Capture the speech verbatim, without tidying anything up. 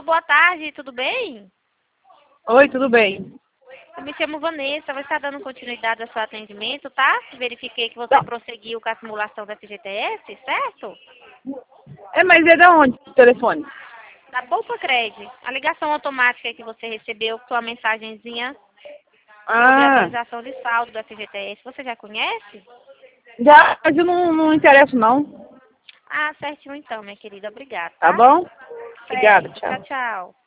boa tarde, tudo bem? Oi, tudo bem? Eu me chamo Vanessa, você está dando continuidade ao seu atendimento, tá? Verifiquei que você Tá. prosseguiu com a simulação do F G T S, certo? É, mas é da onde o telefone? Da Poupa Cred, a ligação automática que você recebeu com sua mensagenzinha sobre a Ah, atualização de saldo do F G T S, você já conhece? já, mas eu não, não interesso não. Ah, certinho então, minha querida, obrigada, Tá tá? bom? Obrigada, Certo, tchau. tchau, tchau.